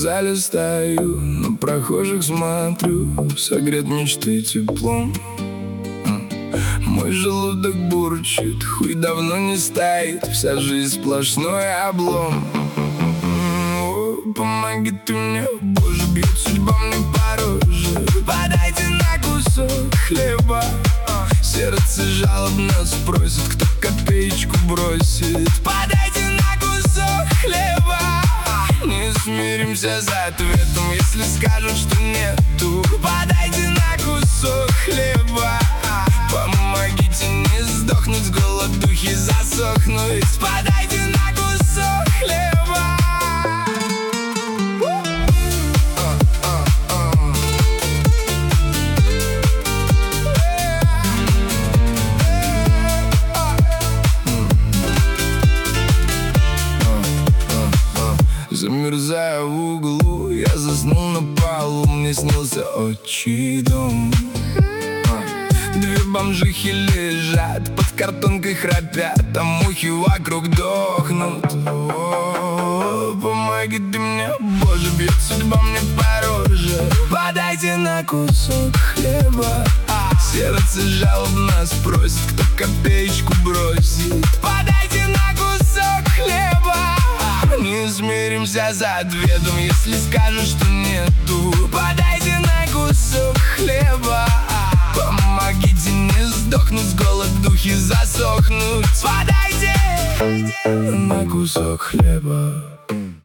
вокзале стою, на прохожих смотрю, согрет мечты теплом. Мой желудок бурчит, хуй давно не стоит, вся жизнь сплошной облом. Помоги ты мне, Боже, бьет судьба мне по роже. Подайте на кусок хлеба. Сердце жалобно спросит, кто копеечку бросит. Подайте на кусок хлеба. Не смиримся за ответом, если скажут, что нету. Подайте на кусок хлеба. Помогите не сдохнуть с голодухи, засохнуть. Подайте на кусок хлеба. Замерзая в углу, я заснул на полу, мне снился отчий дом. Две бомжихи лежат, под картонкой храпят, а мухи вокруг дохнут. Помоги ты мне, Боже, бьет судьба мне по роже. Подайте на кусок хлеба. Сердце жалобно спросит, кто копеечку бросит. Подайте на кусок хлеба. Не смиримся за ответом, если скажут, что нету. Подайте на кусок хлеба. Помогите не сдохнуть с голодухи, засохнуть. Подайте на кусок хлеба.